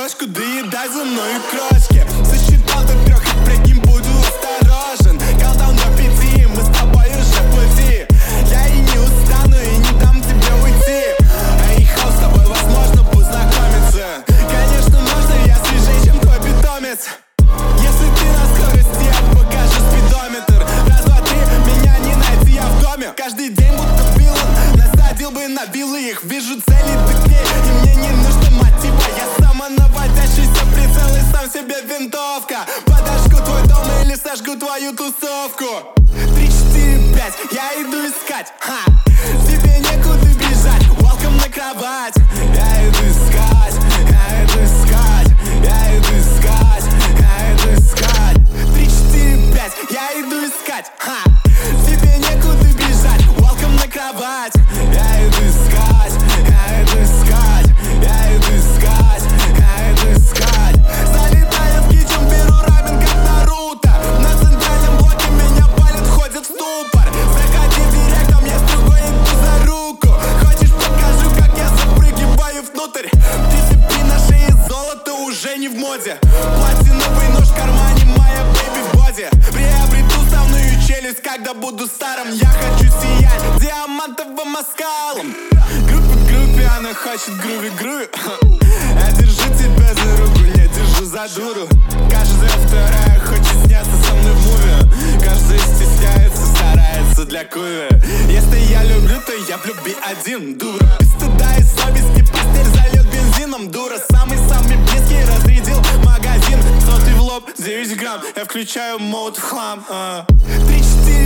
ложку, доедай за мной крошки. Сосчитал до 3 и прикинь, буду осторожен. Каунтдаун до 5, мы с тобой уже в пути. Я и не устану, и не дам тебе уйти. Эй, хоу, с тобой возможно познакомиться. Конечно, можно, я свежее, чем твой питомец. Если ты на скорости, я покажу спидометр. Раз, два, три, меня не найти, я в доме. Каждый день будто Билан, насадил бы на вилы их. Вижу цели до дней, и мне не нужно мотива. Я самонаводящийся прицел и сам себе винтовка. Подожгу твой дом или сожгу твою тусовку. 3, 4, 5, я иду искать. Тебе некуда бежать, welcome на кровать. Я иду искать, я иду искать, я иду искать, я иду искать. 3, 4, 5, я иду искать. Тебе некуда бежать, welcome на кровать. Я иду искать, я иду искать, я иду искать, я иду искать. Залетаю в кичен, беру рамен как Наруто. На центральном блоке меня палит, ходит в ступор. Заходи в директ, а мне с другой иду за руку. Хочешь, покажу, как я запрыгиваю внутрь. Дисциплина шеи, золото уже не в моде. Платиновый нож в кармане, моя бэйби в боди. Приобрету ставную челюсть, когда буду старым. Я хочу сиять диамантовым оскалом. Группа в группе, она хочет груви. Я держу тебя за руку, не держу за дуру. Каждая вторая хочет сняться со мной в муви. Каждая стесняется, старается для куви. Если я люблю, то я в любви один, дура. Без стыда и совести постель зальет бензином, дура. Самый-самый близкий разрядил магазин. Сотый в лоб, 9 грамм, я включаю мод в хлам. 3, 4